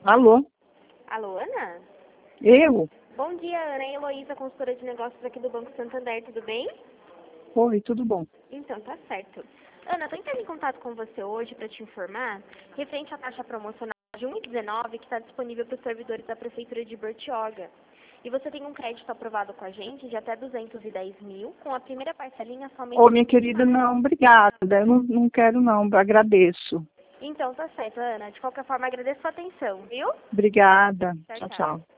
Alô? Alô, Ana? Eu? Bom dia, Ana. É Heloísa, consultora de negócios aqui do Banco Santander, tudo bem? Oi, tudo bom? Então, tá certo. Ana, tô entrando em contato com você hoje para te informar referente à taxa promocional de 1,19 que está disponível para os servidores da Prefeitura de Bertioga. E você tem um crédito aprovado com a gente de até 210 mil, com a primeira parcelinha somente... Ô, minha querida, não, obrigada. Eu não quero não, agradeço. Então, tá certo, Ana. De qualquer forma, agradeço a atenção, viu? Obrigada. Tchau, Tchau, tchau. tchau.